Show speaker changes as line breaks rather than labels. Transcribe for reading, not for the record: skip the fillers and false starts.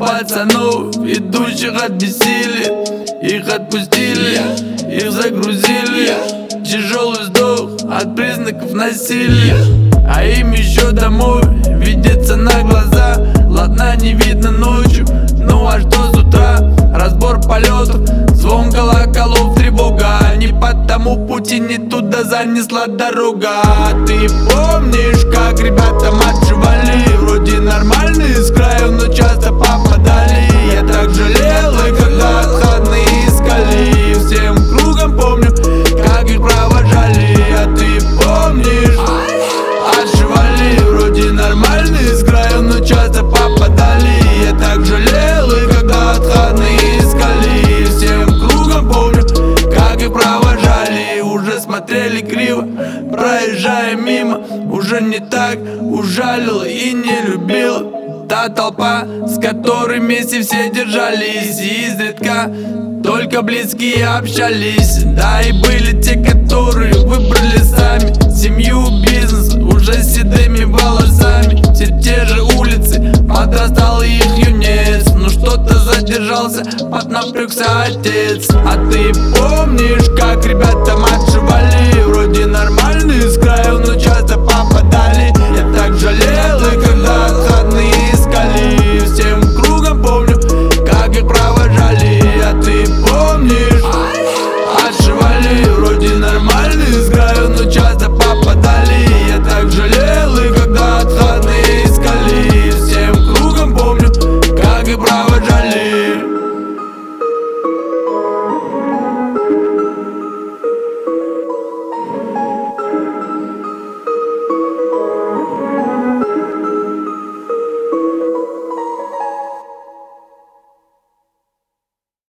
пацанов, идущих от бессилия. Их отпустили, их загрузили. Тяжелый вздох от признаков насилия. А им еще домой видится на глаза. Ладно, не видно ночью, ну а что с утра? Разбор полетов, звон колоколов, тревога. Не по тому пути, не туда занесла дорога. Ты помнишь, как ребята отживали? Вроде нормальные с краю, но часто попадали. Я так жалел, и когда отходные искали. Всем кругом помню, как их провожали. А ты помнишь? Отживали, вроде нормальные с краю, но часто попадали. Я так жалел, и когда отходные искали. Всем кругом помню, как их провожали. Уже смотрели криво, проезжая мимо. Уже не так ужалила и не любила та толпа, с которой вместе все держались. И изредка только близкие общались. Да, и были те, которые выбрали сами семью, бизнес, уже с седыми волосами. Все те же улицы, подрастал их юнец. Но что-то задержался, поднапрягся отец. А ты помнишь, как ребята отживали?